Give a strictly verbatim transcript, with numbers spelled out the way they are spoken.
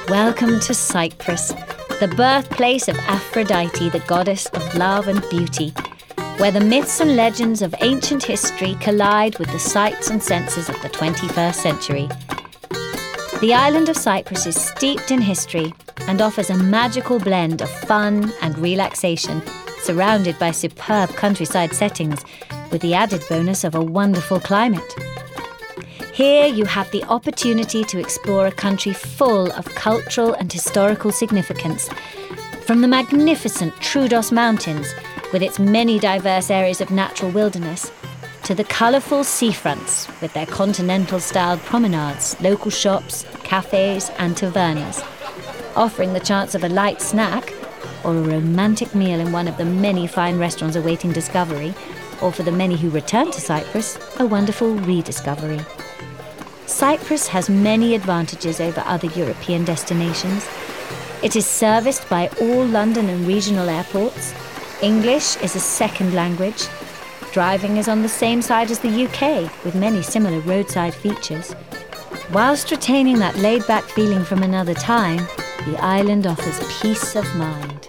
Welcome to Cyprus, the birthplace of Aphrodite, the goddess of love and beauty, where the myths and legends of ancient history collide with the sights and senses of the twenty-first century. The island of Cyprus is steeped in history and offers a magical blend of fun and relaxation, surrounded by superb countryside settings, with the added bonus of a wonderful climate. Here you have the opportunity to explore a country full of cultural and historical significance, from the magnificent Troodos Mountains, with its many diverse areas of natural wilderness, to the colourful seafronts with their continental-styled promenades, local shops, cafes and tavernas, offering the chance of a light snack or a romantic meal in one of the many fine restaurants awaiting discovery, or for the many who return to Cyprus, a wonderful rediscovery. Cyprus has many advantages over other European destinations. It is serviced by all London and regional airports. English is a second language. Driving is on the same side as the U K, with many similar roadside features. Whilst retaining that laid-back feeling from another time, the island offers peace of mind.